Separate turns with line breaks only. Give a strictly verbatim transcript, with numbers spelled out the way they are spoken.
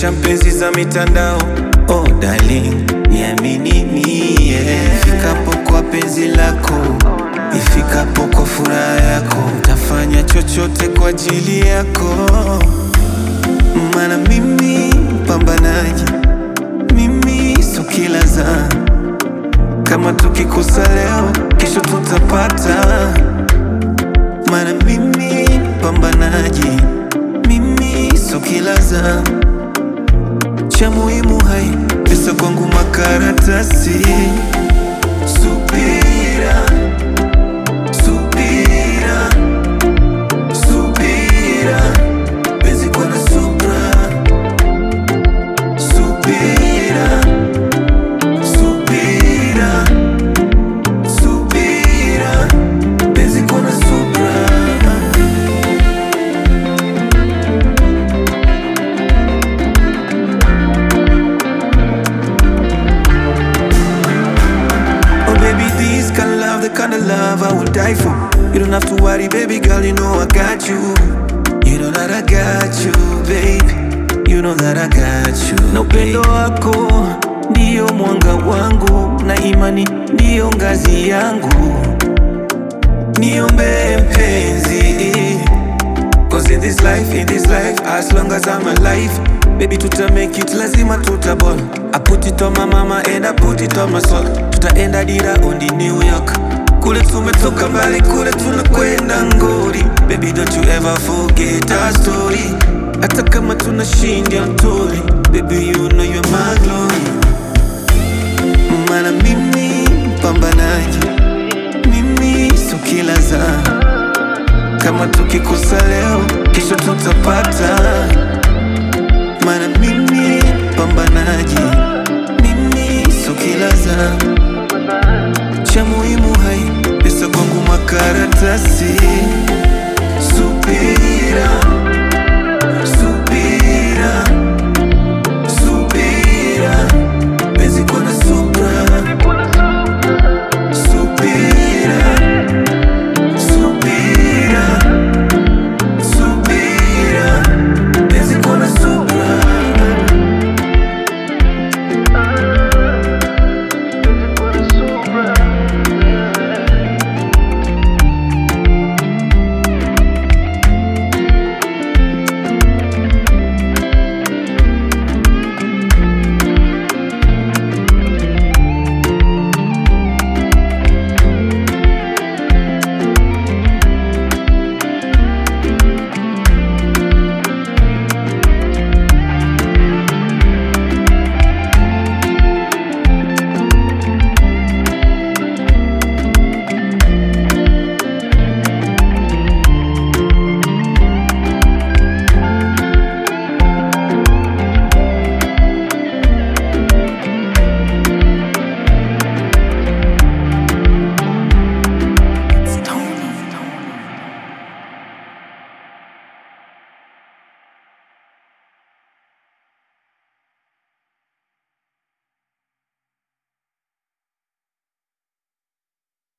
Acha mpenzi za mitandao, oh darling, niamini mie, ifikapo kwa penzi lako, ifikapo kwa furaha yako, tafanya chochote kwa ajili yako. Maana mimi pambanaji, mimi so kila za, kama tukikosa leo kesho tutapata. Maana mimi pambanaji, mimi so kila za, cha muhimu hai pesa kwangu makaratasi. Subira, subira, subira, penzi kwa na subra. Subira, subira, subira, penzi kwa na subra. This kind of love, the kind of love I will die for. You don't have to worry, baby girl, you know I got you. You know that I got you, baby. You know that I got you. Na upendo wako ndio mwanga wangu, na imani ndio ngazi yangu. Niombe mpenzi, cause in this life, in this life, as long as I'm alive, baby tuta make it, lazima tutaball. I put it on my mama and I put it on my soul. Tutaenda dira ondi New York, kule tumetoka mbali, kule tunakwenda ngori. Baby don't you ever forget our story. Hata kama tunashindia mtori, baby you know you're my glory. Maana mimi pambanaji, mimi so kila za, kama tukikosa leo kesho tutapata.